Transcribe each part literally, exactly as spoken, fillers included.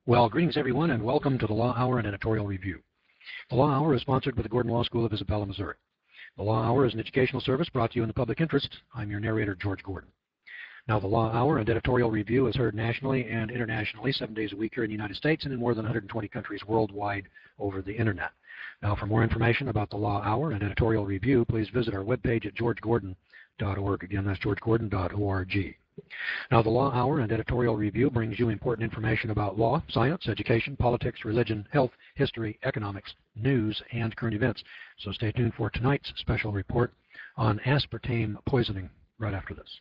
Well, greetings everyone, and welcome to the Law Hour and Editorial Review. The Law Hour is sponsored by the Gordon Law School of Isabella, Missouri. The Law Hour is an educational service brought to you in the public interest. I'm your narrator, George Gordon. Now, the Law Hour and Editorial Review is heard nationally and internationally seven days a week here in the United States and in more than one hundred twenty countries worldwide over the Internet. Now, for more information about the Law Hour and Editorial Review, please visit our webpage at george gordon dot org. Again, that's george gordon dot org. Now, the Law Hour and Editorial Review brings you important information about law, science, education, politics, religion, health, history, economics, news, and current events. So stay tuned for tonight's special report on aspartame poisoning right after this.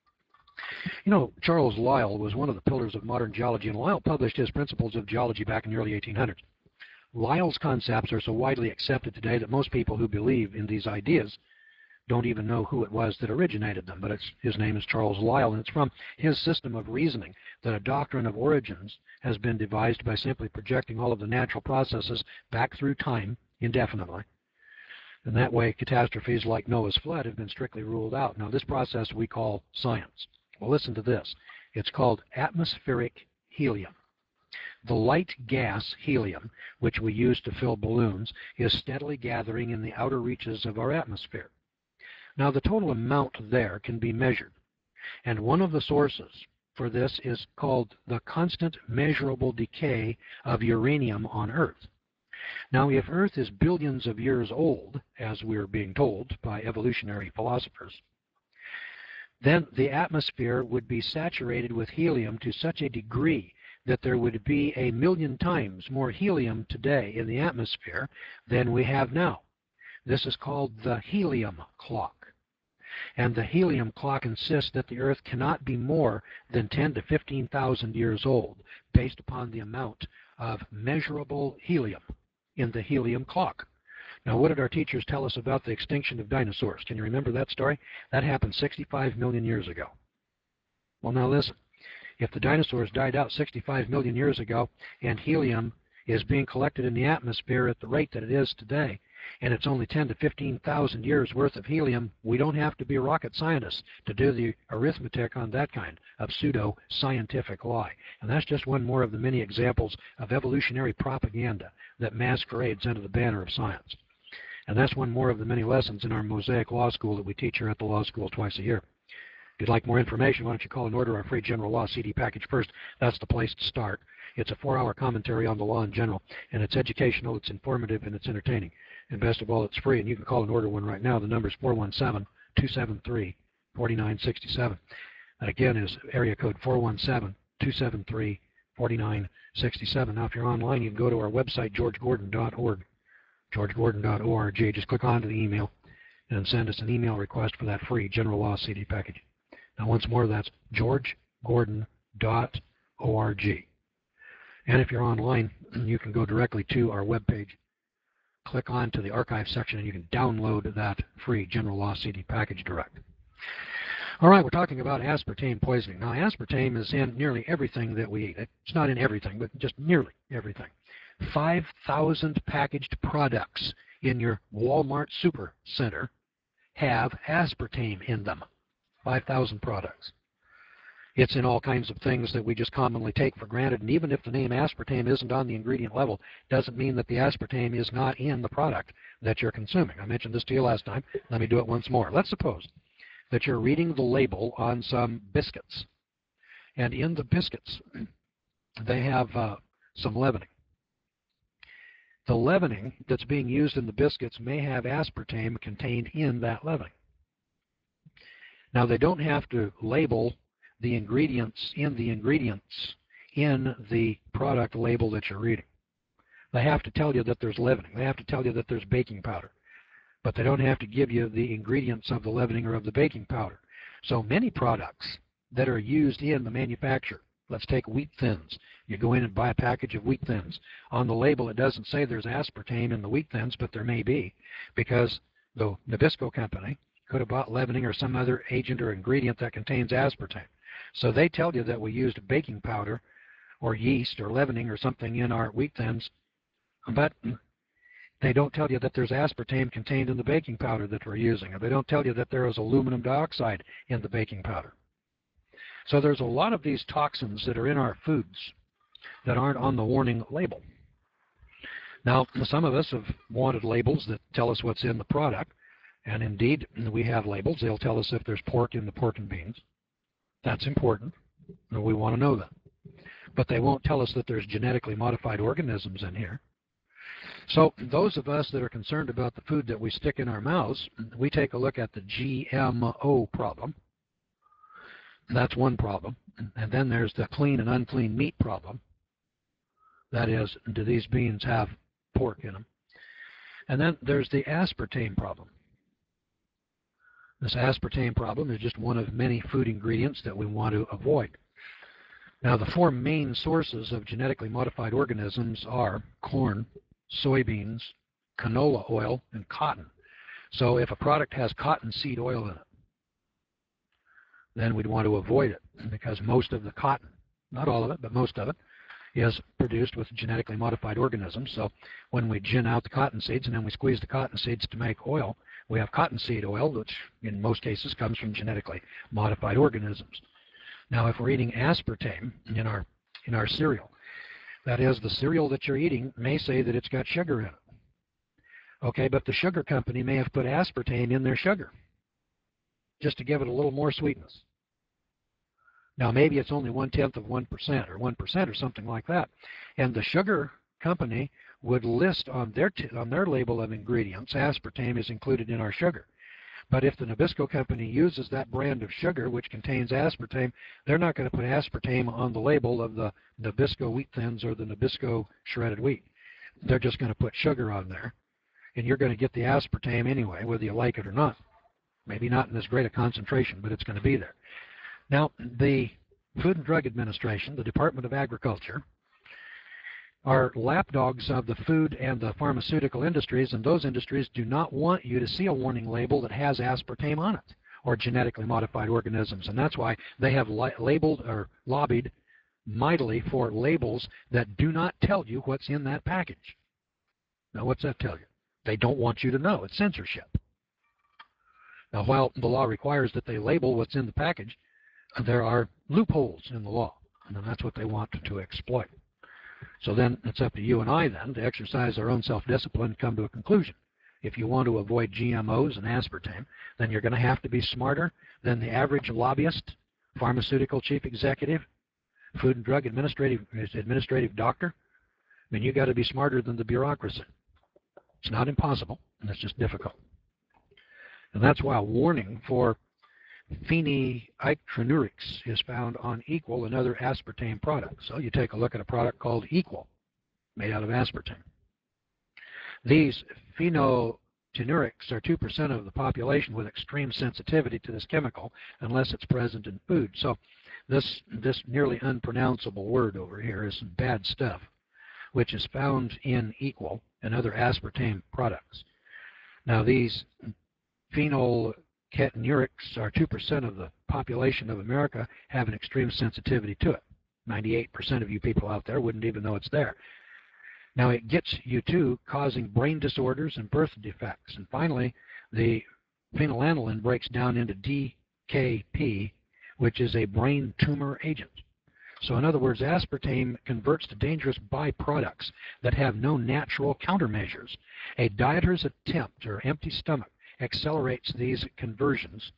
You know, Charles Lyell was one of the pillars of modern geology, and Lyell published his Principles of Geology back in the early eighteen hundreds. Lyell's concepts are so widely accepted today that most people who believe in these ideas don't even know who it was that originated them, but it's, his name is Charles Lyell, and it's from his system of reasoning that a doctrine of origins has been devised by simply projecting all of the natural processes back through time indefinitely. And that way, catastrophes like Noah's flood have been strictly ruled out. Now, this process we call science. Well, listen to this. It's called atmospheric helium. The light gas, helium, which we use to fill balloons, is steadily gathering in the outer reaches of our atmosphere. Now, the total amount there can be measured, and one of the sources for this is called the constant measurable decay of uranium on Earth. Now, if Earth is billions of years old, as we're being told by evolutionary philosophers, then the atmosphere would be saturated with helium to such a degree that there would be a million times more helium today in the atmosphere than we have now. This is called the helium clock. And the helium clock insists that the Earth cannot be more than ten to fifteen thousand years old, based upon the amount of measurable helium in the helium clock. Now, what did our teachers tell us about the extinction of dinosaurs? Can you remember that story? That happened sixty-five million years ago. Well, now listen. If the dinosaurs died out sixty-five million years ago, and helium is being collected in the atmosphere at the rate that it is today, and it's only ten to fifteen thousand years worth of helium, we don't have to be rocket scientists to do the arithmetic on that kind of pseudo-scientific lie. And that's just one more of the many examples of evolutionary propaganda that masquerades under the banner of science. And that's one more of the many lessons in our Mosaic Law School that we teach here at the law school twice a year. If you'd like more information, why don't you call and order our free General Law C D package first. That's the place to start. It's a four-hour commentary on the law in general, and it's educational, it's informative, and it's entertaining. And best of all, it's free, and you can call and order one right now. The number is four one seven, two seven three, four nine six seven. That again is area code four one seven, two seven three, four nine six seven. Now, if you're online, you can go to our website, george gordon dot org, george gordon dot org. Just click onto the email and send us an email request for that free General Law C D package. Now, once more, that's george gordon dot org. And if you're online, you can go directly to our webpage, click on to the archive section, and you can download that free General Law C D package direct. All right, we're talking about aspartame poisoning. Now, aspartame is in nearly everything that we eat. It's not in everything, but just nearly everything. five thousand packaged products in your Walmart super center have aspartame in them. five thousand products. It's in all kinds of things that we just commonly take for granted, and even if the name aspartame isn't on the ingredient level, doesn't mean that the aspartame is not in the product that you're consuming. I mentioned this to you last time. Let me do it once more. Let's suppose that you're reading the label on some biscuits, and in the biscuits they have uh, some leavening. The leavening that's being used in the biscuits may have aspartame contained in that leavening. Now, they don't have to label the ingredients in the ingredients in the product label that you're reading. They have to tell you that there's leavening. They have to tell you that there's baking powder. But they don't have to give you the ingredients of the leavening or of the baking powder. So many products that are used in the manufacture, let's take wheat thins. You go in and buy a package of wheat thins. On the label, it doesn't say there's aspartame in the wheat thins, but there may be, because the Nabisco company could have bought leavening or some other agent or ingredient that contains aspartame. So they tell you that we used baking powder or yeast or leavening or something in our wheat thins, but they don't tell you that there's aspartame contained in the baking powder that we're using, or they don't tell you that there is aluminum dioxide in the baking powder. So there's a lot of these toxins that are in our foods that aren't on the warning label. Now, some of us have wanted labels that tell us what's in the product, and indeed, we have labels. They'll tell us if there's pork in the pork and beans. That's important, and we want to know that. But they won't tell us that there's genetically modified organisms in here. So those of us that are concerned about the food that we stick in our mouths, we take a look at the G M O problem. That's one problem. And then there's the clean and unclean meat problem. That is, do these beans have pork in them? And then there's the aspartame problem. This aspartame problem is just one of many food ingredients that we want to avoid. Now, the four main sources of genetically modified organisms are corn, soybeans, canola oil, and cotton. So if a product has cottonseed oil in it, then we'd want to avoid it, because most of the cotton, not all of it, but most of it, is produced with genetically modified organisms. So when we gin out the cotton seeds and then we squeeze the cotton seeds to make oil, we have cottonseed oil, which in most cases comes from genetically modified organisms. Now, if we're eating aspartame in our in our cereal, that is, the cereal that you're eating may say that it's got sugar in it. Okay, but the sugar company may have put aspartame in their sugar just to give it a little more sweetness. Now, maybe it's only one-tenth of one percent or one percent or something like that. And the sugar company would list on their, t on their label of ingredients, aspartame is included in our sugar. But if the Nabisco company uses that brand of sugar, which contains aspartame, they're not going to put aspartame on the label of the Nabisco wheat thins or the Nabisco shredded wheat. They're just going to put sugar on there. And you're going to get the aspartame anyway, whether you like it or not. Maybe not in this great a concentration, but it's going to be there. Now, the Food and Drug Administration, the Department of Agriculture, are lapdogs of the food and the pharmaceutical industries, and those industries do not want you to see a warning label that has aspartame on it or genetically modified organisms. And that's why they have li labeled or lobbied mightily for labels that do not tell you what's in that package. Now, what's that tell you? They don't want you to know. It's censorship. Now, while the law requires that they label what's in the package, there are loopholes in the law, and that's what they want to, to exploit. So then it's up to you and I then to exercise our own self-discipline and come to a conclusion. If you want to avoid G M Os and aspartame, then you're going to have to be smarter than the average lobbyist, pharmaceutical chief executive, food and drug administrative administrative doctor. I mean, you've got to be smarter than the bureaucracy. It's not impossible, and it's just difficult. And that's why a warning for phenyltrinurics is found on Equal and other aspartame products. So you take a look at a product called Equal, made out of aspartame. These phenyltrinurics are two percent of the population with extreme sensitivity to this chemical unless it's present in food. So this, this nearly unpronounceable word over here is some bad stuff, which is found in Equal and other aspartame products. Now, these phenyltrinurics are two percent of the population of America have an extreme sensitivity to it. ninety-eight percent of you people out there wouldn't even know it's there. Now, it gets you to causing brain disorders and birth defects. And finally, the phenylalanine breaks down into D K P, which is a brain tumor agent. So in other words, aspartame converts to dangerous byproducts that have no natural countermeasures. A dieter's attempt or empty stomach accelerates these conversions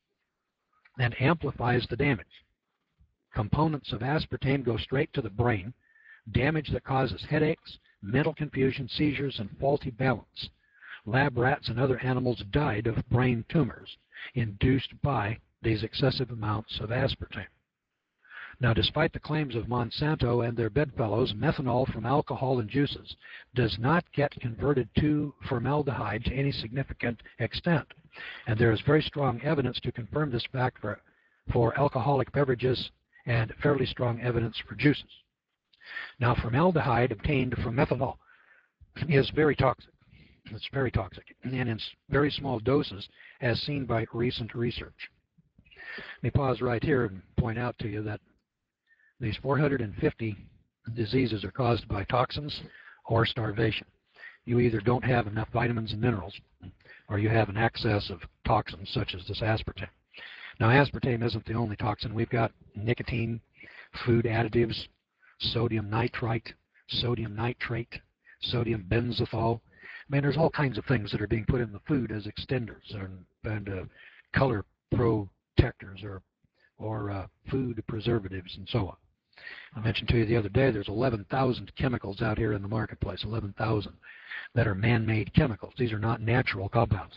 and amplifies the damage. Components of aspartame go straight to the brain, damage that causes headaches, mental confusion, seizures, and faulty balance. Lab rats and other animals died of brain tumors induced by these excessive amounts of aspartame. Now, despite the claims of Monsanto and their bedfellows, methanol from alcohol and juices does not get converted to formaldehyde to any significant extent. And there is very strong evidence to confirm this fact for, for alcoholic beverages and fairly strong evidence for juices. Now, formaldehyde obtained from methanol is very toxic. It's very toxic, and in very small doses as seen by recent research. Let me pause right here and point out to you that these four hundred fifty diseases are caused by toxins or starvation. You either don't have enough vitamins and minerals, or you have an excess of toxins such as this aspartame. Now, aspartame isn't the only toxin. We've got nicotine, food additives, sodium nitrite, sodium nitrate, sodium benzothol. I mean, there's all kinds of things that are being put in the food as extenders and, and uh, color protectors or, or uh, food preservatives and so on. I mentioned to you the other day there's eleven thousand chemicals out here in the marketplace, eleven thousand that are man-made chemicals. These are not natural compounds.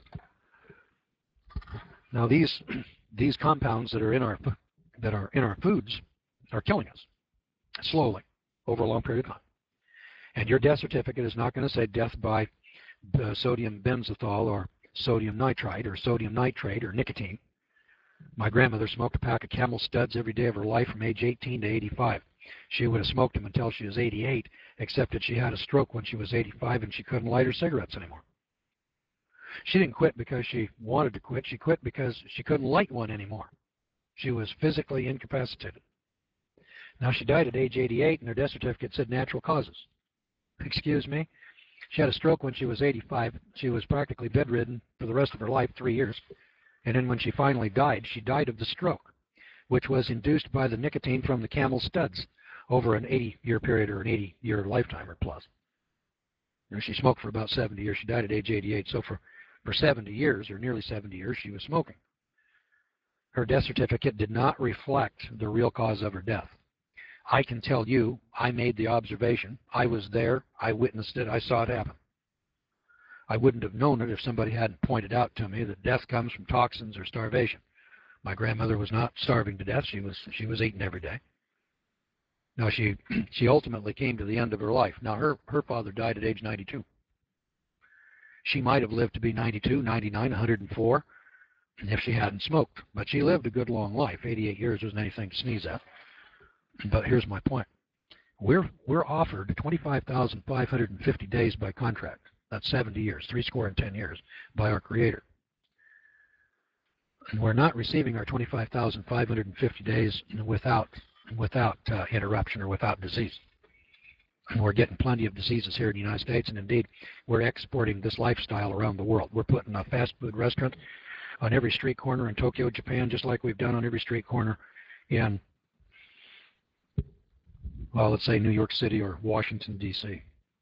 Now these these compounds that are in our that are in our foods are killing us slowly over a long period of time. And your death certificate is not going to say death by uh, sodium benzothol or sodium nitrite or sodium nitrate or nicotine. My grandmother smoked a pack of Camel Studs every day of her life from age eighteen to eighty-five. She would have smoked them until she was eighty-eight, except that she had a stroke when she was eighty-five and she couldn't light her cigarettes anymore. She didn't quit because she wanted to quit. She quit because she couldn't light one anymore. She was physically incapacitated. Now, she died at age eighty-eight, and her death certificate said natural causes. Excuse me? She had a stroke when she was eighty-five. She was practically bedridden for the rest of her life, three years. And then when she finally died, she died of the stroke, which was induced by the nicotine from the Camel Studs over an eighty-year period or an eighty-year lifetime or plus. You know, she smoked for about seventy years. She died at age eighty-eight. So for, for seventy years, or nearly seventy years, she was smoking. Her death certificate did not reflect the real cause of her death. I can tell you, I made the observation. I was there. I witnessed it. I saw it happen. I wouldn't have known it if somebody hadn't pointed out to me that death comes from toxins or starvation. My grandmother was not starving to death. She was she was eating every day. Now, she she ultimately came to the end of her life. Now, her, her father died at age ninety-two. She might have lived to be ninety-two, ninety-nine, one hundred four if she hadn't smoked. But she lived a good long life. eighty-eight years wasn't anything to sneeze at. But here's my point. We're, we're offered twenty-five thousand five hundred fifty days by contract. That's seventy years, three score and ten years by our Creator. And we're not receiving our twenty-five thousand five hundred fifty days without, without uh, interruption or without disease. And we're getting plenty of diseases here in the United States, and indeed, we're exporting this lifestyle around the world. We're putting a fast food restaurant on every street corner in Tokyo, Japan, just like we've done on every street corner in, well, let's say New York City or Washington, D C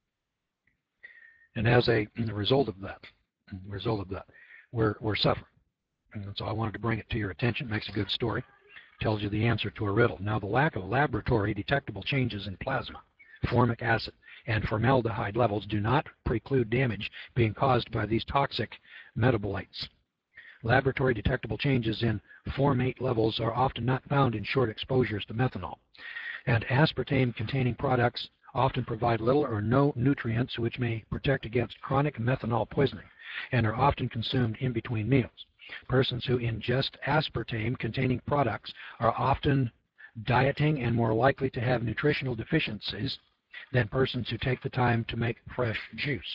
And as a, as a result of that, result of that, we're, we're suffering. And so I wanted to bring it to your attention. Makes a good story. Tells you the answer to a riddle. Now, the lack of laboratory detectable changes in plasma, formic acid, and formaldehyde levels do not preclude damage being caused by these toxic metabolites. Laboratory detectable changes in formate levels are often not found in short exposures to methanol. And aspartame-containing products often provide little or no nutrients which may protect against chronic methanol poisoning and are often consumed in between meals. Persons who ingest aspartame-containing products are often dieting and more likely to have nutritional deficiencies than persons who take the time to make fresh juice.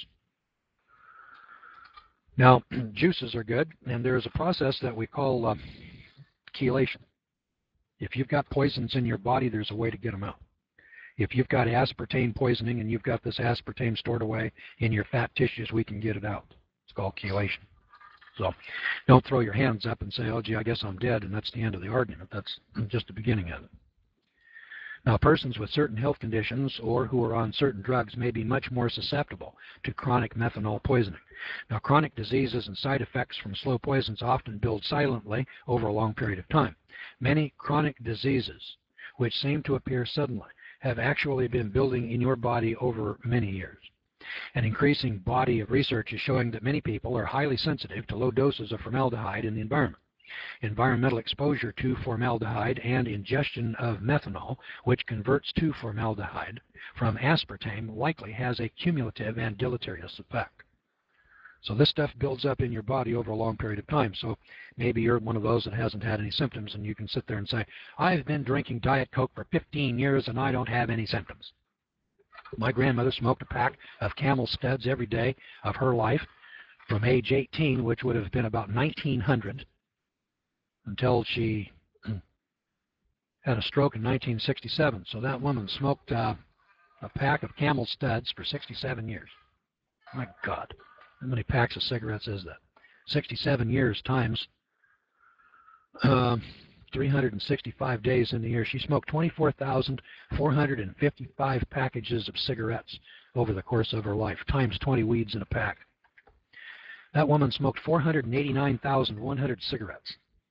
Now, juices are good, and there is a process that we call uh, chelation. If you've got poisons in your body, there's a way to get them out. If you've got aspartame poisoning and you've got this aspartame stored away in your fat tissues, we can get it out. It's called chelation. So don't throw your hands up and say, oh, gee, I guess I'm dead, and that's the end of the argument. That's just the beginning of it. Now, persons with certain health conditions or who are on certain drugs may be much more susceptible to chronic methanol poisoning. Now, chronic diseases and side effects from slow poisons often build silently over a long period of time. Many chronic diseases, which seem to appear suddenly, have actually been building in your body over many years. An increasing body of research is showing that many people are highly sensitive to low doses of formaldehyde in the environment. Environmental exposure to formaldehyde and ingestion of methanol, which converts to formaldehyde from aspartame, likely has a cumulative and deleterious effect. So this stuff builds up in your body over a long period of time. So maybe you're one of those that hasn't had any symptoms, and you can sit there and say, I've been drinking Diet Coke for fifteen years and I don't have any symptoms. My grandmother smoked a pack of Camel Studs every day of her life from age eighteen, which would have been about nineteen hundred, until she had a stroke in nineteen sixty-seven. So that woman smoked uh, a pack of Camel Studs for sixty-seven years. My God, how many packs of cigarettes is that? sixty-seven years times uh, three hundred sixty-five days in the year, she smoked twenty-four thousand four hundred fifty-five packages of cigarettes over the course of her life, times twenty weeds in a pack. That woman smoked four hundred eighty-nine thousand one hundred cigarettes.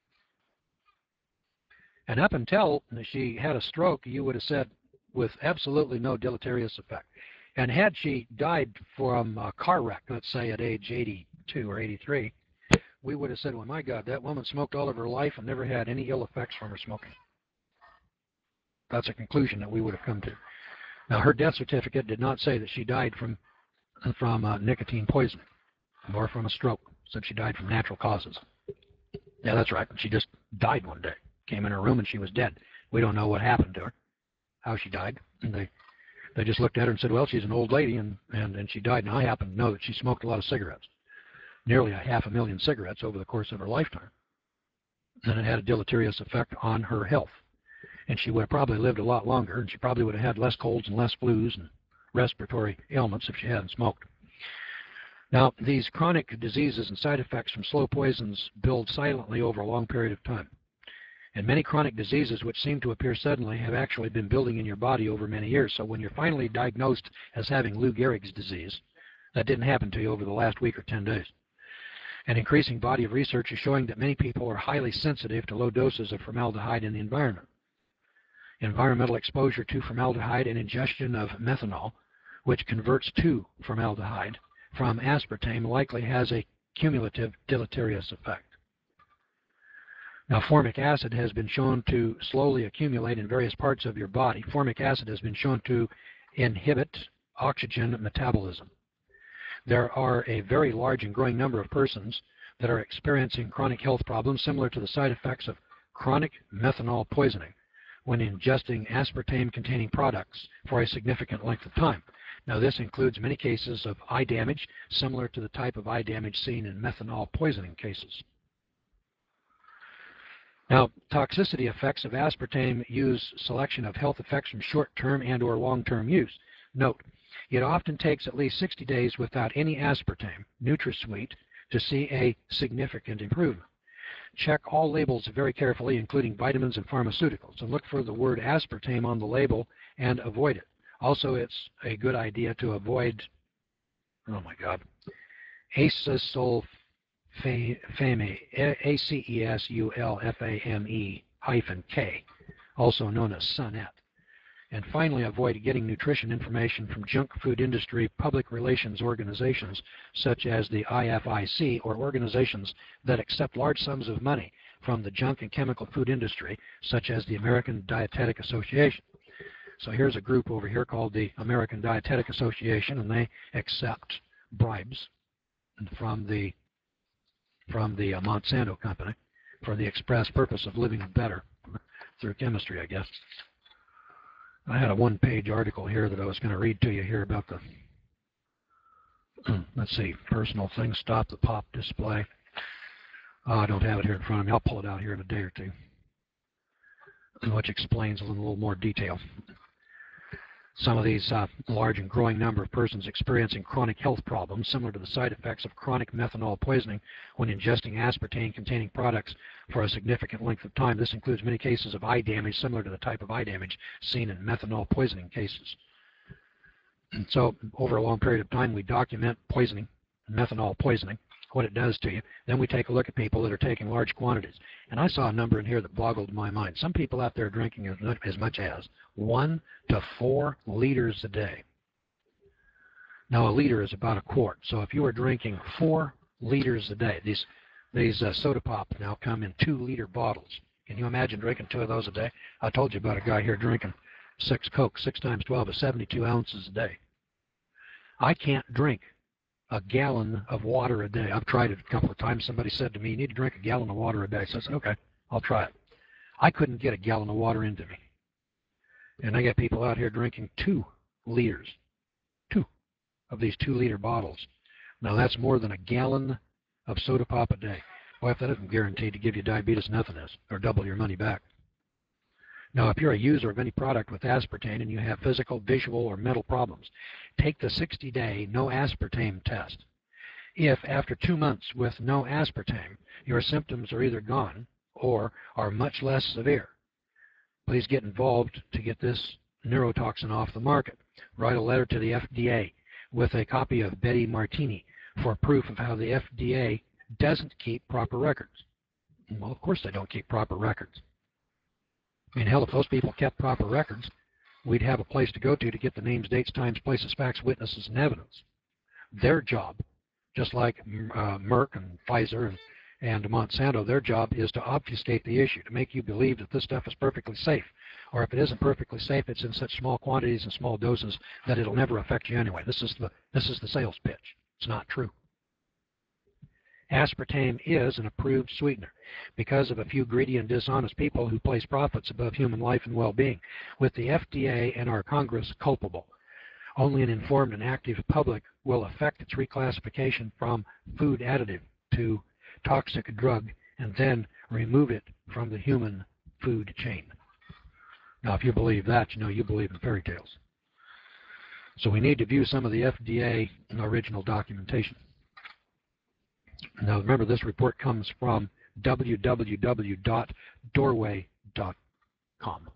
And up until she had a stroke, you would have said, with absolutely no deleterious effect. And had she died from a car wreck, let's say at age eighty-two or eighty-three, we would have said, well, my God, that woman smoked all of her life and never had any ill effects from her smoking. That's a conclusion that we would have come to. Now, her death certificate did not say that she died from, from uh, nicotine poisoning or from a stroke. It said she died from natural causes. Yeah, that's right. She just died one day. Came in her room and she was dead. We don't know what happened to her, how she died. And they, they just looked at her and said, well, she's an old lady, and, and, and she died. And I happen to know that she smoked a lot of cigarettes, nearly a half a million cigarettes over the course of her lifetime. And it had a deleterious effect on her health. And she would have probably lived a lot longer, and she probably would have had less colds and less flus and respiratory ailments if she hadn't smoked. Now, these chronic diseases and side effects from slow poisons build silently over a long period of time. And many chronic diseases which seem to appear suddenly have actually been building in your body over many years. So when you're finally diagnosed as having Lou Gehrig's disease, that didn't happen to you over the last week or ten days. An increasing body of research is showing that many people are highly sensitive to low doses of formaldehyde in the environment. Environmental exposure to formaldehyde and ingestion of methanol, which converts to formaldehyde from aspartame, likely has a cumulative deleterious effect. Now, formic acid has been shown to slowly accumulate in various parts of your body. Formic acid has been shown to inhibit oxygen metabolism. There are a very large and growing number of persons that are experiencing chronic health problems similar to the side effects of chronic methanol poisoning when ingesting aspartame-containing products for a significant length of time. Now, this includes many cases of eye damage, similar to the type of eye damage seen in methanol poisoning cases. Now, toxicity effects of aspartame use selection of health effects from short-term and or long-term use. Note, it often takes at least sixty days without any aspartame, NutraSweet, to see a significant improvement. Check all labels very carefully, including vitamins and pharmaceuticals, and look for the word aspartame on the label and avoid it. Also, it's a good idea to avoid, oh my God, acesulfame, A C E S U L F A M E hyphen K, also known as Sunette. And finally, avoid getting nutrition information from junk food industry public relations organizations such as the I F I C, or organizations that accept large sums of money from the junk and chemical food industry, such as the American Dietetic Association. So here's a group over here called the American Dietetic Association, and they accept bribes from the from the uh, Monsanto company for the express purpose of living better through chemistry, I guess. I had a one-page article here that I was going to read to you here about the, let's see, personal things, stop the pop display. Oh, I don't have it here in front of me. I'll pull it out here in a day or two, which explains in a little more detail some of these uh, large and growing number of persons experiencing chronic health problems similar to the side effects of chronic methanol poisoning when ingesting aspartame-containing products for a significant length of time. This includes many cases of eye damage similar to the type of eye damage seen in methanol poisoning cases. And so over a long period of time, we document poisoning, methanol poisoning, what it does to you. Then we take a look at people that are taking large quantities. And I saw a number in here that boggled my mind. Some people out there are drinking as much as one to four liters a day. Now, a liter is about a quart. So if you are drinking four liters a day, these, these uh, soda pop now come in two-liter bottles. Can you imagine drinking two of those a day? I told you about a guy here drinking six Coke, six times twelve is seventy-two ounces a day. I can't drink a gallon of water a day. I've tried it a couple of times. Somebody said to me, you need to drink a gallon of water a day. So I said, okay, I'll try it. I couldn't get a gallon of water into me. And I got people out here drinking two liters, two of these two-liter bottles. Now, that's more than a gallon of soda pop a day. Well, if that isn't guaranteed to give you diabetes, nothing is, or double your money back. Now, if you're a user of any product with aspartame and you have physical, visual, or mental problems, take the sixty-day no aspartame test. If after two months with no aspartame, your symptoms are either gone or are much less severe, please get involved to get this neurotoxin off the market. Write a letter to the F D A with a copy of Betty Martini for proof of how the F D A doesn't keep proper records. Well, of course they don't keep proper records. I mean, hell, if those people kept proper records, we'd have a place to go to to get the names, dates, times, places, facts, witnesses, and evidence. Their job, just like uh, Merck and Pfizer and, and Monsanto, their job is to obfuscate the issue, to make you believe that this stuff is perfectly safe. Or if it isn't perfectly safe, it's in such small quantities and small doses that it'll never affect you anyway. This is the, this is the sales pitch. It's not true. Aspartame is an approved sweetener because of a few greedy and dishonest people who place profits above human life and well-being, with the F D A and our Congress culpable. Only an informed and active public will affect its reclassification from food additive to toxic drug and then remove it from the human food chain. Now, if you believe that, you know you believe in fairy tales. So we need to view some of the F D A original documentation. Now, remember, this report comes from w w w dot doorway dot com.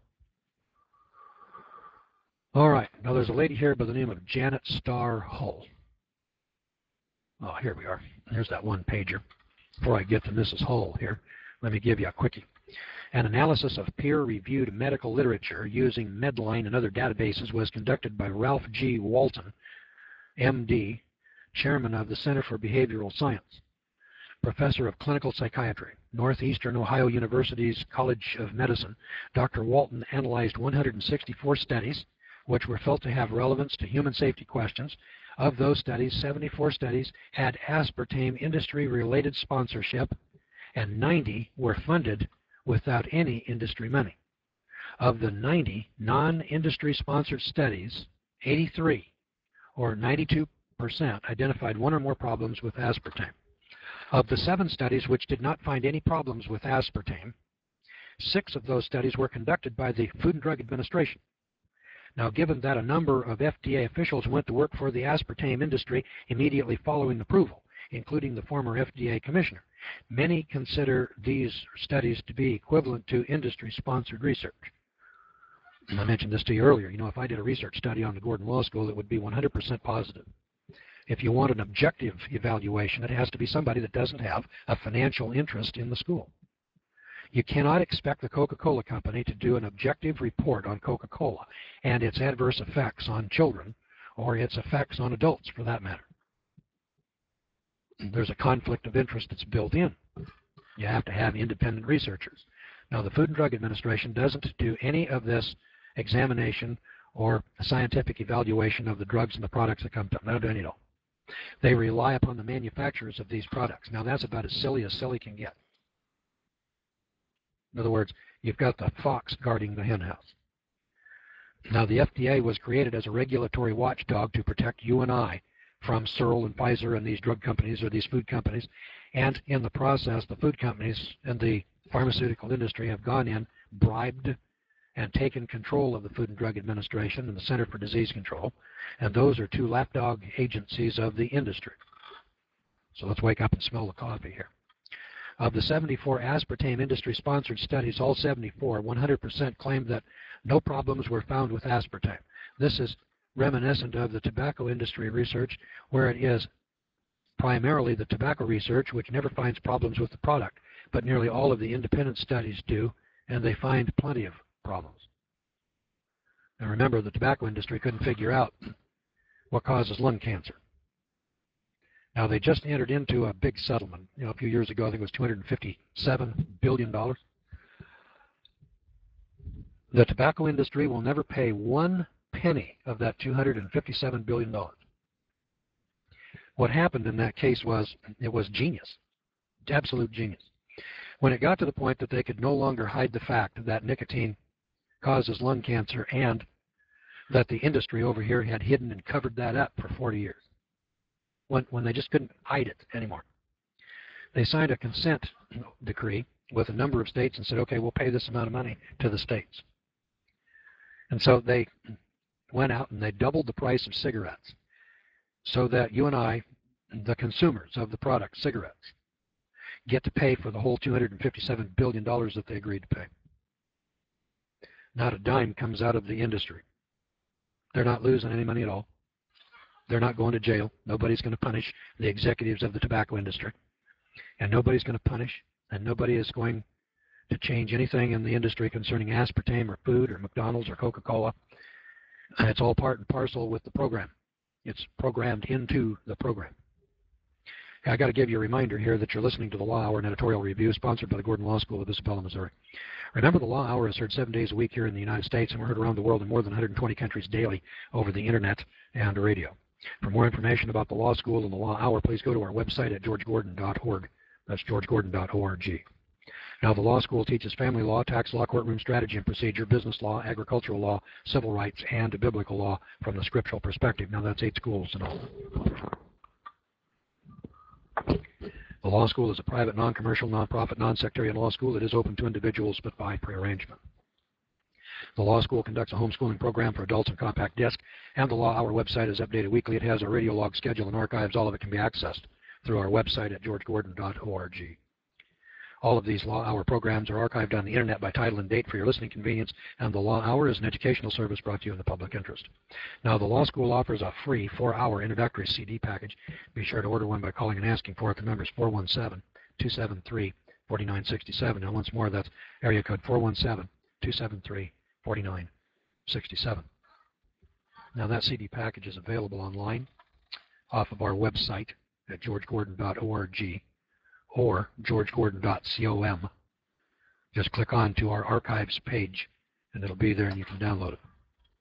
All right, now there's a lady here by the name of Janet Starr Hull. Oh, here we are. There's that one pager. Before I get to Missus Hull here, let me give you a quickie. An analysis of peer-reviewed medical literature using Medline and other databases was conducted by Ralph G. Walton, M D, chairman of the Center for Behavioral Science, professor of clinical psychiatry, Northeastern Ohio University's College of Medicine. Doctor Walton analyzed one hundred sixty-four studies which were felt to have relevance to human safety questions. Of those studies, seventy-four studies had aspartame industry-related sponsorship, and ninety were funded without any industry money. Of the ninety non-industry sponsored studies, eighty-three, or ninety-two percent, identified one or more problems with aspartame. Of the seven studies which did not find any problems with aspartame, six of those studies were conducted by the Food and Drug Administration. Now, given that a number of F D A officials went to work for the aspartame industry immediately following approval, including the former F D A commissioner, many consider these studies to be equivalent to industry-sponsored research. And I mentioned this to you earlier. You know, if I did a research study on the Gordon Law School, it would be one hundred percent positive. If you want an objective evaluation, it has to be somebody that doesn't have a financial interest in the school. You cannot expect the Coca-Cola Company to do an objective report on Coca-Cola and its adverse effects on children or its effects on adults, for that matter. There's a conflict of interest that's built in. You have to have independent researchers. Now, the Food and Drug Administration doesn't do any of this examination or scientific evaluation of the drugs and the products that come to them. They don't do any at all. They rely upon the manufacturers of these products. Now, that's about as silly as silly can get. In other words, you've got the fox guarding the hen house. Now, the F D A was created as a regulatory watchdog to protect you and I from Searle and Pfizer and these drug companies or these food companies. And in the process, the food companies and the pharmaceutical industry have gone in, bribed, and taken control of the Food and Drug Administration and the Center for Disease Control. And those are two lapdog agencies of the industry. So let's wake up and smell the coffee here. Of the seventy-four aspartame industry-sponsored studies, all seventy-four, one hundred percent claimed that no problems were found with aspartame. This is reminiscent of the tobacco industry research, where it is primarily the tobacco research which never finds problems with the product, but nearly all of the independent studies do, and they find plenty of problems. Now remember, the tobacco industry couldn't figure out what causes lung cancer. Now, they just entered into a big settlement. You know, a few years ago, I think it was two hundred fifty-seven billion dollars. The tobacco industry will never pay one penny of that two hundred fifty-seven billion dollars. What happened in that case was, it was genius, absolute genius. When it got to the point that they could no longer hide the fact that nicotine causes lung cancer and that the industry over here had hidden and covered that up for forty years. When, when they just couldn't hide it anymore. They signed a consent decree with a number of states and said, okay, we'll pay this amount of money to the states. And so they went out and they doubled the price of cigarettes so that you and I, the consumers of the product, cigarettes, get to pay for the whole two hundred fifty-seven billion dollars that they agreed to pay. Not a dime comes out of the industry. They're not losing any money at all. They're not going to jail. Nobody's going to punish the executives of the tobacco industry. And nobody's going to punish, and nobody is going to change anything in the industry concerning aspartame or food or McDonald's or Coca-Cola. It's all part and parcel with the program. It's programmed into the program. I got to give you a reminder here that you're listening to the Law Hour, an editorial review sponsored by the Gordon Law School of Isabella, Missouri. Remember, the Law Hour is heard seven days a week here in the United States, and we're heard around the world in more than one hundred twenty countries daily over the Internet and radio. For more information about the Law School and the Law Hour, please go to our website at george gordon dot org. That's george gordon dot org. Now, the Law School teaches family law, tax law, courtroom strategy and procedure, business law, agricultural law, civil rights, and biblical law from the scriptural perspective. Now, that's eight schools in all. The Law School is a private, non-commercial, non-profit, non-sectarian law school. It is open to individuals, but by prearrangement. The Law School conducts a homeschooling program for adults on compact disc, and the Law Hour website is updated weekly. It has a radio log schedule and archives. All of it can be accessed through our website at george gordon dot org. All of these Law Hour programs are archived on the Internet by title and date for your listening convenience, and the Law Hour is an educational service brought to you in the public interest. Now, the Law School offers a free four-hour introductory C D package. Be sure to order one by calling and asking for it. The number is four one seven, two seven three, four nine six seven. Now, once more, that's area code four one seven, two seven three, four nine six seven. Now, that C D package is available online off of our website at george gordon dot org. or george gordon dot com. Just click on to our archives page, and it'll be there, and you can download it.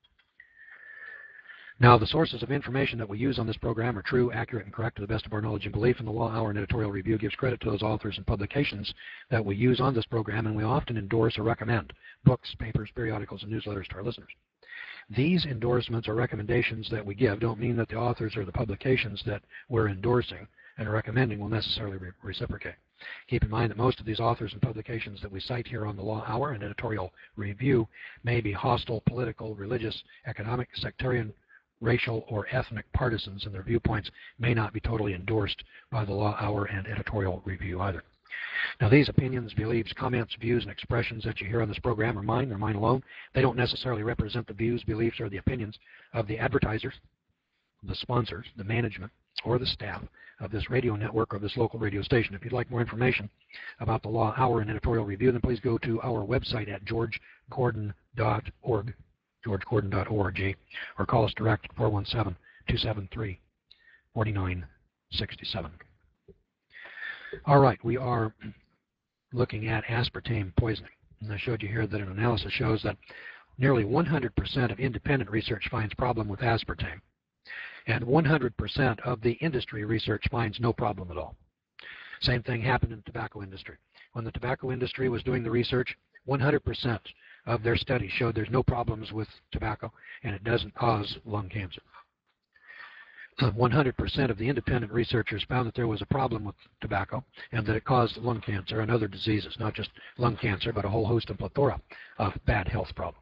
Now, the sources of information that we use on this program are true, accurate, and correct to the best of our knowledge and belief, and the Law Hour and Editorial Review gives credit to those authors and publications that we use on this program, and we often endorse or recommend books, papers, periodicals, and newsletters to our listeners. These endorsements or recommendations that we give don't mean that the authors or the publications that we're endorsing and recommending will necessarily re reciprocate. Keep in mind that most of these authors and publications that we cite here on the Law Hour and Editorial Review may be hostile, political, religious, economic, sectarian, racial, or ethnic partisans, and their viewpoints may not be totally endorsed by the Law Hour and Editorial Review either. Now, these opinions, beliefs, comments, views, and expressions that you hear on this program are mine. They're mine alone. They don't necessarily represent the views, beliefs, or the opinions of the advertisers, the sponsors, the management, or the staff of this radio network or this local radio station. If you'd like more information about the Law Hour and Editorial Review, then please go to our website at george gordon dot org, george gordon dot org, or call us direct at four one seven, two seven three, four nine six seven. All right, we are looking at aspartame poisoning. And I showed you here that an analysis shows that nearly one hundred percent of independent research finds problem with aspartame, and one hundred percent of the industry research finds no problem at all. Same thing happened in the tobacco industry. When the tobacco industry was doing the research, one hundred percent of their studies showed there's no problems with tobacco, and it doesn't cause lung cancer. one hundred percent of the independent researchers found that there was a problem with tobacco and that it caused lung cancer and other diseases, not just lung cancer, but a whole host and plethora of bad health problems.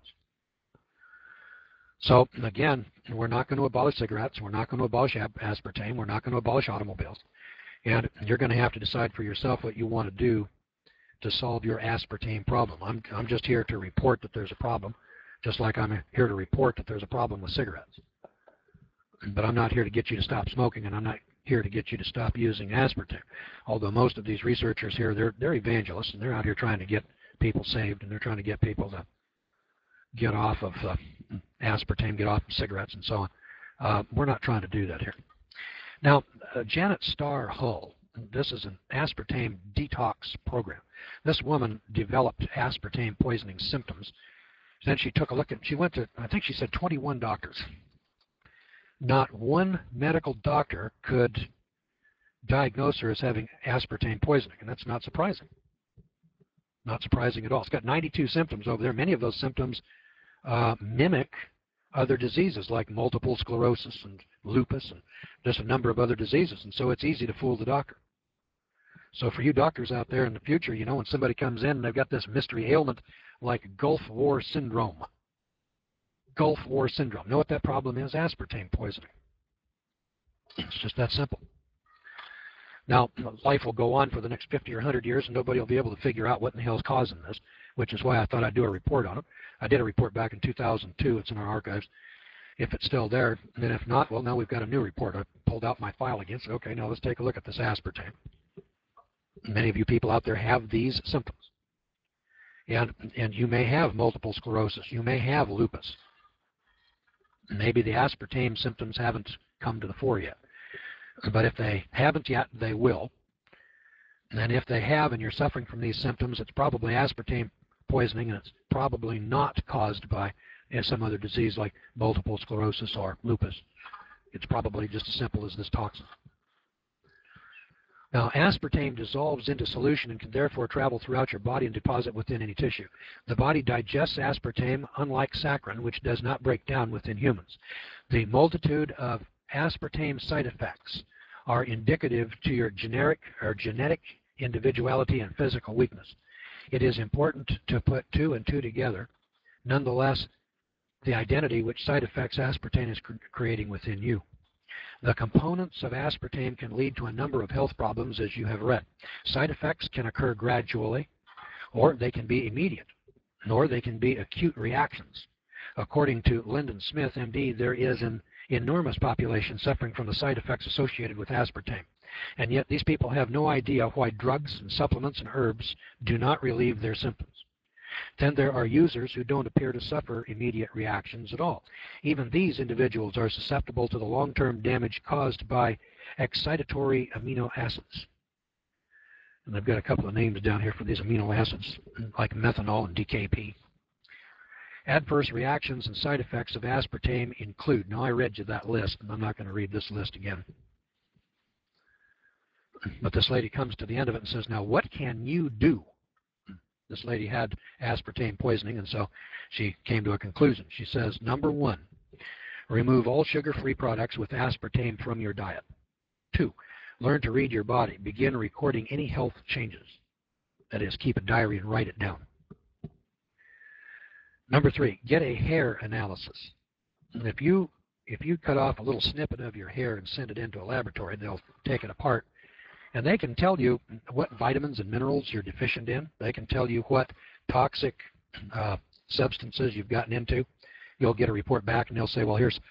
So, again, we're not going to abolish cigarettes. We're not going to abolish aspartame. We're not going to abolish automobiles. And you're going to have to decide for yourself what you want to do to solve your aspartame problem. I'm, I'm just here to report that there's a problem, just like I'm here to report that there's a problem with cigarettes. But I'm not here to get you to stop smoking, and I'm not here to get you to stop using aspartame. Although most of these researchers here, they're, they're evangelists, and they're out here trying to get people saved, and they're trying to get people to get off of uh, aspartame, get off of cigarettes, and so on. Uh, we're not trying to do that here. Now, uh, Janet Starr Hull, this is an aspartame detox program. This woman developed aspartame poisoning symptoms. Then she took a look at, she went to, I think she said twenty-one doctors. Not one medical doctor could diagnose her as having aspartame poisoning, and that's not surprising. Not surprising at all. It's got ninety-two symptoms over there. Many of those symptoms uh, mimic other diseases like multiple sclerosis and lupus and just a number of other diseases, and so it's easy to fool the doctor. So for you doctors out there in the future, you know, when somebody comes in and they've got this mystery ailment like Gulf War syndrome, Gulf War syndrome. Know what that problem is? Aspartame poisoning. It's just that simple. Now, life will go on for the next fifty or one hundred years, and nobody will be able to figure out what in the hell is causing this, which is why I thought I'd do a report on it. I did a report back in two thousand two. It's in our archives. If it's still there, and then if not, well, now we've got a new report. I pulled out my file again. So, okay, now let's take a look at this aspartame. Many of you people out there have these symptoms. And, and you may have multiple sclerosis. You may have lupus. Maybe the aspartame symptoms haven't come to the fore yet. But if they haven't yet, they will. And if they have and you're suffering from these symptoms, it's probably aspartame poisoning, and it's probably not caused by some other disease like multiple sclerosis or lupus. It's probably just as simple as this toxin. Now, aspartame dissolves into solution and can therefore travel throughout your body and deposit within any tissue. The body digests aspartame, unlike saccharin, which does not break down within humans. The multitude of aspartame side effects are indicative to your generic or genetic individuality and physical weakness. It is important to put two and two together. Nonetheless, the identity which side effects aspartame is cr creating within you. The components of aspartame can lead to a number of health problems, as you have read. Side effects can occur gradually, or they can be immediate, nor they can be acute reactions. According to Lyndon Smith, M D, there is an enormous population suffering from the side effects associated with aspartame. And yet these people have no idea why drugs and supplements and herbs do not relieve their symptoms. Then there are users who don't appear to suffer immediate reactions at all. Even these individuals are susceptible to the long-term damage caused by excitatory amino acids. And I've got a couple of names down here for these amino acids, like methanol and D K P. Adverse reactions and side effects of aspartame include, now I read you that list, and I'm not going to read this list again. But this lady comes to the end of it and says, now what can you do? This lady had aspartame poisoning, and so she came to a conclusion. She says, number one, remove all sugar-free products with aspartame from your diet. Two, learn to read your body. Begin recording any health changes. That is, keep a diary and write it down. Number three, get a hair analysis. And if you, if you cut off a little snippet of your hair and send it into a laboratory, they'll take it apart. And they can tell you what vitamins and minerals you're deficient in. They can tell you what toxic uh, substances you've gotten into. You'll get a report back, and they'll say, well, here's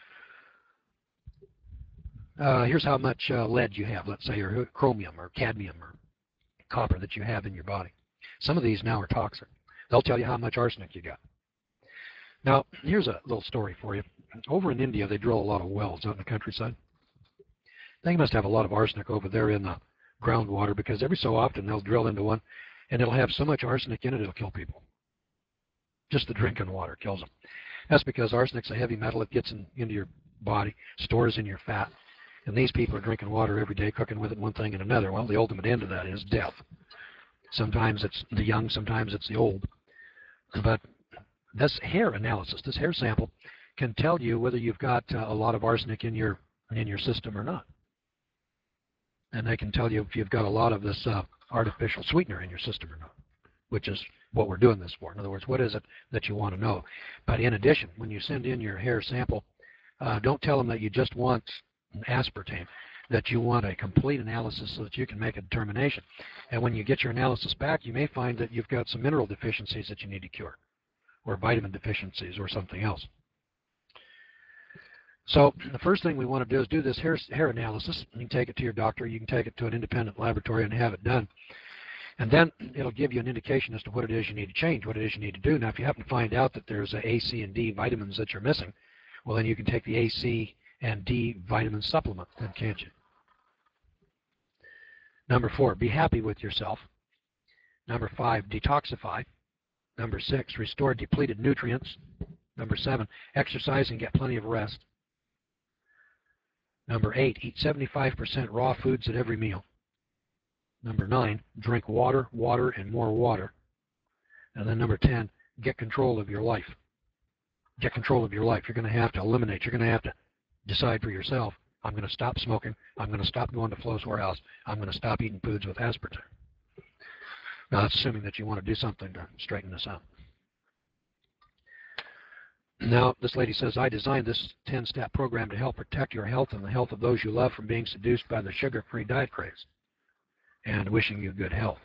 uh, here's how much uh, lead you have, let's say, or chromium or cadmium or copper that you have in your body. Some of these now are toxic. They'll tell you how much arsenic you got. Now, here's a little story for you. Over in India, they drill a lot of wells out in the countryside. They must have a lot of arsenic over there in the groundwater, because every so often they'll drill into one and it'll have so much arsenic in it it'll kill people. Just the drinking water kills them. That's because arsenic's a heavy metal. It gets in, into your body, stores in your fat, and these people are drinking water every day, cooking with it one thing and another. Well, the ultimate end of that is death. Sometimes it's the young, sometimes it's the old. But this hair analysis, this hair sample, can tell you whether you've got uh, a lot of arsenic in your in your system or not. And they can tell you if you've got a lot of this uh, artificial sweetener in your system or not, which is what we're doing this for. In other words, what is it that you want to know? But in addition, when you send in your hair sample, uh, don't tell them that you just want an aspartame, that you want a complete analysis so that you can make a determination. And when you get your analysis back, you may find that you've got some mineral deficiencies that you need to cure, or vitamin deficiencies, or something else. So the first thing we want to do is do this hair, hair analysis. You can take it to your doctor. You can take it to an independent laboratory and have it done. And then it'll give you an indication as to what it is you need to change, what it is you need to do. Now, if you happen to find out that there's a A, C, and D vitamins that you're missing, well, then you can take the A, C, and D vitamin supplement, then can't you? Number four, be happy with yourself. Number five, detoxify. Number six, restore depleted nutrients. Number seven, exercise and get plenty of rest. Number eight, eat seventy-five percent raw foods at every meal. Number nine, drink water, water, and more water. And then number ten, get control of your life. Get control of your life. You're going to have to eliminate. You're going to have to decide for yourself, I'm going to stop smoking. I'm going to stop going to Flo's Warehouse. I'm going to stop eating foods with aspartame. Now, that's assuming that you want to do something to straighten this out. Now, this lady says, I designed this ten-step program to help protect your health and the health of those you love from being seduced by the sugar-free diet craze. and wishing you good health.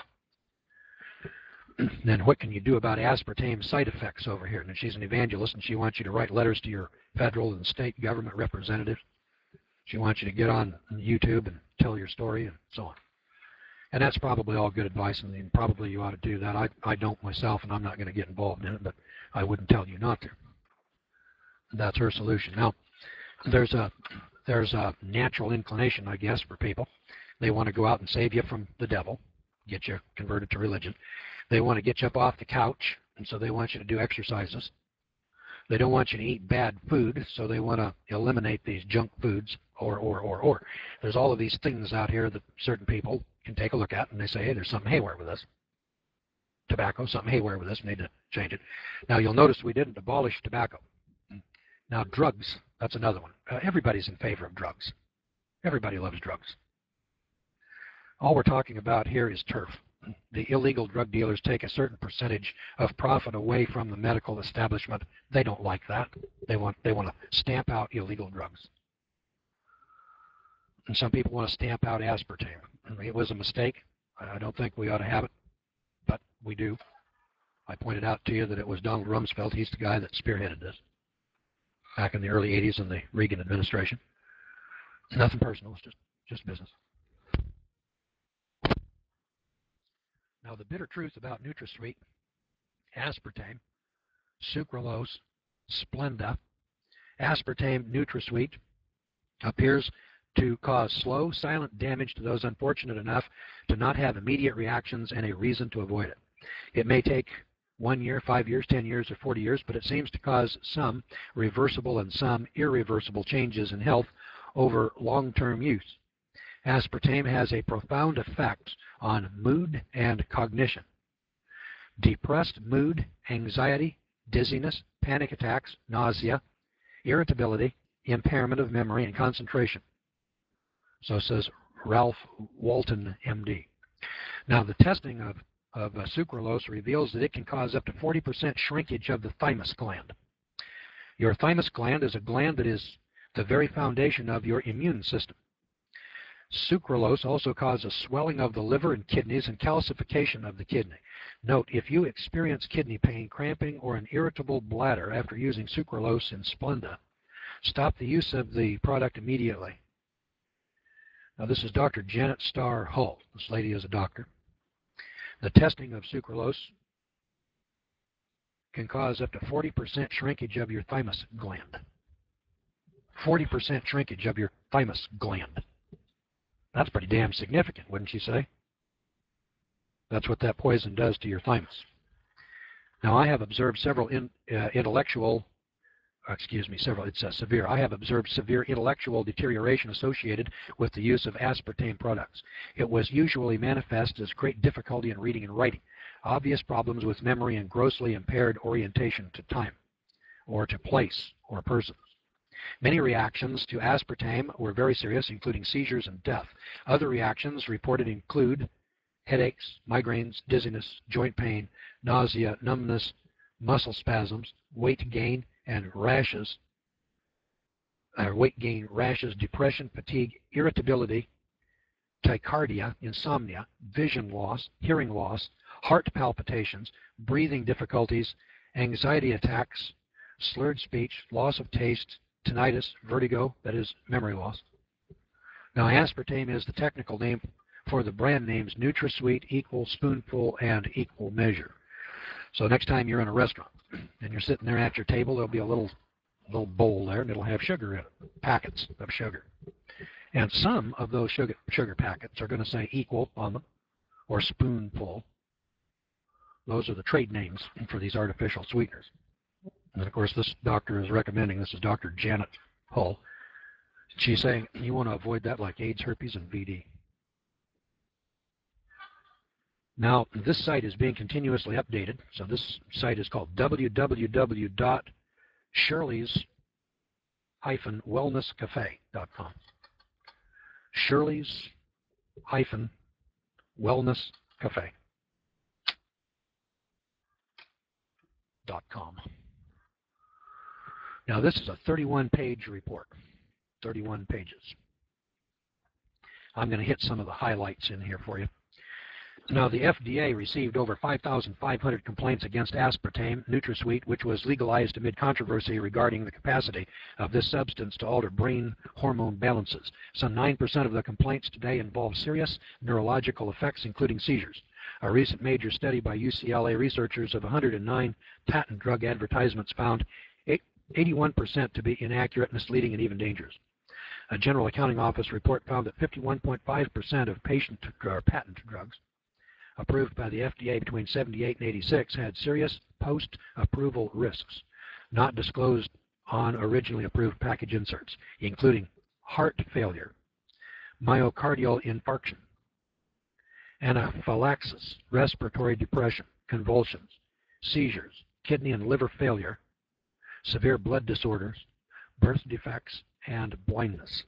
Then what can you do about aspartame side effects over here? And she's an evangelist, and she wants you to write letters to your federal and state government representatives. She wants you to get on YouTube and tell your story and so on. And that's probably all good advice, and probably you ought to do that. I, I don't myself, and I'm not going to get involved in it, but I wouldn't tell you not to. That's her solution. Now, there's a, there's a natural inclination, I guess, for people. They want to go out and save you from the devil, get you converted to religion. They want to get you up off the couch, and so they want you to do exercises. They don't want you to eat bad food, so they want to eliminate these junk foods, or, or, or, or. There's all of these things out here that certain people can take a look at, and they say, hey, there's something haywire with this. Tobacco, something haywire with this, we need to change it. Now, you'll notice we didn't abolish tobacco. Now, drugs, that's another one. Uh, everybody's in favor of drugs. Everybody loves drugs. All we're talking about here is turf. The illegal drug dealers take a certain percentage of profit away from the medical establishment. They don't like that. They want, they want to stamp out illegal drugs. And some people want to stamp out aspartame. It was a mistake. I don't think we ought to have it, but we do. I pointed out to you that it was Donald Rumsfeld. He's the guy that spearheaded this back in the early eighties in the Reagan administration. Nothing personal. It's just, just business. Now, the bitter truth about NutraSweet, aspartame, sucralose, Splenda, aspartame NutraSweet appears to cause slow, silent damage to those unfortunate enough to not have immediate reactions and a reason to avoid it. It may take one year, five years, ten years, or forty years, but it seems to cause some reversible and some irreversible changes in health over long-term use. Aspartame has a profound effect on mood and cognition. Depressed mood, anxiety, dizziness, panic attacks, nausea, irritability, impairment of memory, and concentration. So says Ralph Walton, M D. Now, the testing of, of uh, sucralose reveals that it can cause up to forty percent shrinkage of the thymus gland. Your thymus gland is a gland that is the very foundation of your immune system. Sucralose also causes swelling of the liver and kidneys and calcification of the kidney. Note, if you experience kidney pain, cramping, or an irritable bladder after using sucralose in Splenda, stop the use of the product immediately. Now, this is Doctor Janet Starr Hull. This lady is a doctor. The testing of sucralose can cause up to forty percent shrinkage of your thymus gland. forty percent shrinkage of your thymus gland. That's pretty damn significant, wouldn't you say? That's what that poison does to your thymus. Now, I have observed several in, uh, intellectual, excuse me, several, it's uh, severe. I have observed severe intellectual deterioration associated with the use of aspartame products. It was usually manifest as great difficulty in reading and writing, obvious problems with memory, and grossly impaired orientation to time, or to place, or persons. Many reactions to aspartame were very serious, including seizures and death. Other reactions reported include headaches, migraines, dizziness, joint pain, nausea, numbness, muscle spasms, weight gain, and rashes, uh, weight gain, rashes, depression, fatigue, irritability, tachycardia, insomnia, vision loss, hearing loss, heart palpitations, breathing difficulties, anxiety attacks, slurred speech, loss of taste, tinnitus, vertigo, that is memory loss. Now, aspartame is the technical name for the brand names NutraSweet, Equal Spoonful, and Equal Measure. So next time you're in a restaurant and you're sitting there at your table, there'll be a little little bowl there, and it'll have sugar in it, packets of sugar. And some of those sugar, sugar packets are going to say Equal on them, or Spoonful. Those are the trade names for these artificial sweeteners. And of course, this doctor is recommending, this is Doctor Janet Hull. She's saying you want to avoid that like AIDS, herpes, and V D. Now, this site is being continuously updated. So this site is called w w w dot shirleys dash wellness cafe dot com. Shirleys dash wellness cafe dot com. Now, this is a thirty-one page report, thirty-one pages. I'm going to hit some of the highlights in here for you. Now, the F D A received over five thousand five hundred complaints against aspartame NutraSweet, which was legalized amid controversy regarding the capacity of this substance to alter brain hormone balances. Some nine percent of the complaints today involve serious neurological effects, including seizures. A recent major study by U C L A researchers of one hundred nine patent drug advertisements found eighty-one percent to be inaccurate, misleading, and even dangerous. A General Accounting Office report found that fifty-one point five percent of patient or patent drugs approved by the F D A between seventy-eight and eighty-six had serious post-approval risks not disclosed on originally approved package inserts, including heart failure, myocardial infarction, anaphylaxis, respiratory depression, convulsions, seizures, kidney and liver failure, severe blood disorders, birth defects, and blindness.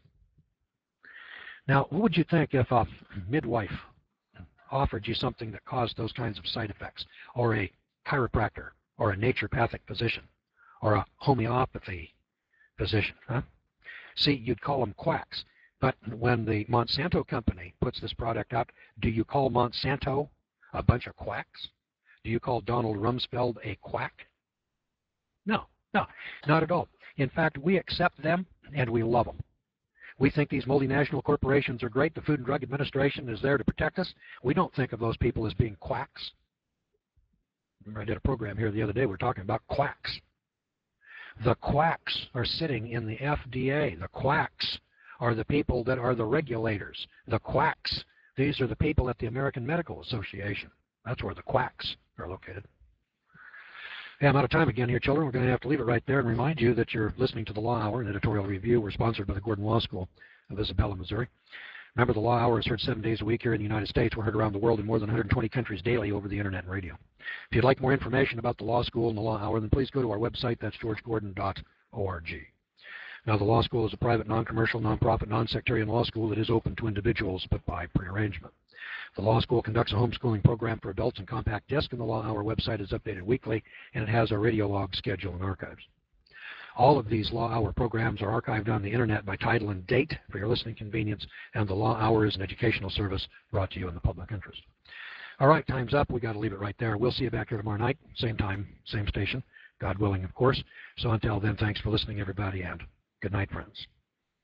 Now, what would you think if a midwife offered you something that caused those kinds of side effects, or a chiropractor, or a naturopathic physician, or a homeopathy physician? Huh? See, you'd call them quacks. But when the Monsanto company puts this product out, do you call Monsanto a bunch of quacks? Do you call Donald Rumsfeld a quack? No, no, not at all. In fact, we accept them and we love them. We think these multinational corporations are great. The Food and Drug Administration is there to protect us. We don't think of those people as being quacks. Remember, I did a program here the other day. We were talking about quacks. The quacks are sitting in the F D A. The quacks are the people that are the regulators. The quacks, these are the people at the American Medical Association. That's where the quacks are located. Hey, I'm out of time again here, children. We're going to have to leave it right there and remind you that you're listening to the Law Hour, an editorial review. We're sponsored by the Gordon Law School of Isabella, Missouri. Remember, the Law Hour is heard seven days a week here in the United States. We're heard around the world in more than one hundred twenty countries daily over the internet and radio. If you'd like more information about the Law School and the Law Hour, then please go to our website. That's george gordon dot org. Now, the Law School is a private, non-commercial, non-profit, non-sectarian law school that is open to individuals, but by prearrangement. The Law School conducts a homeschooling program for adults and compact disc, and the Law Hour website is updated weekly, and it has a radio log schedule and archives. All of these Law Hour programs are archived on the internet by title and date for your listening convenience, and the Law Hour is an educational service brought to you in the public interest. All right, time's up. We got to leave it right there. We'll see you back here tomorrow night, same time, same station, God willing, of course. So until then, thanks for listening, everybody, and good night, friends.